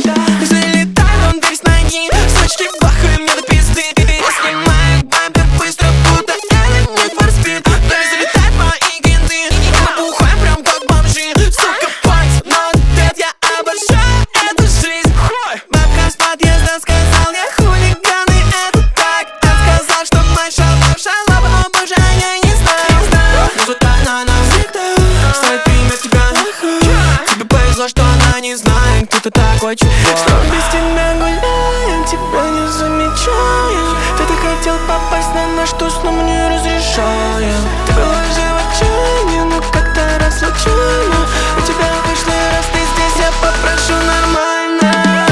Залетай в дверь с ноги, сочки бахаю мне до пизды. Я снимаю бампер быстро, будто это не форспид. Дай залетать мои генты, мы бухаем прям как бомжи. Сука, пальц, но ответ, я обожаю эту жизнь. Бабка с подъезда сказал, я хулиганы, это так. Он сказал, что мой шалава, о боже, я не знаю. Музыка на нас всегда ставит пример тебя. Тебе повезло, что она не знает, кто ты такой, чувак. Что без тебя гуляем, тебя не замечаем. Ты так хотел попасть на наш туз, но мы не разрешаем. Ты была же в отчаянии, но как-то раз случайно у тебя вышло, раз ты здесь, я попрошу нормально.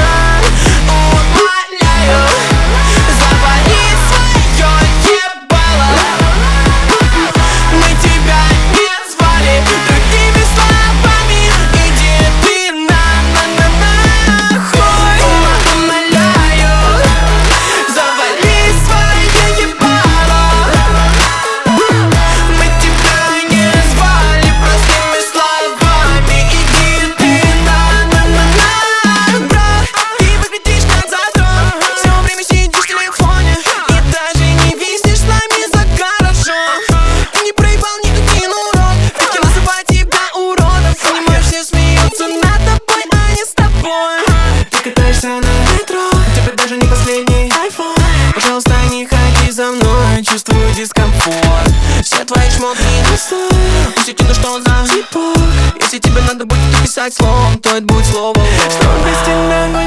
Умоляю, завали свое ебало. Мы тебя не звали другими словами. Иди ты нахуй. Умоляю, завали свое ебало. Мы тебя не звали простыми словами. Иди ты брат, ты выглядишь как задрот. Все время сидишь в телефоне и даже не виснешь с нами за гаражом. Ты не проебал никакой урод, ведь я называю тебя уродом. Понимаешь, все смеются над тобой, а не с тобой. Ты катаешься на метро, у тебя даже не последний iPhone. Пожалуйста, не ходи за мной, чувствую дискомфорт. Все твои шмотки на стол, пусть я кину, что за типок. Если тебе надо будет написать словом, то это будет слово. Что без тебя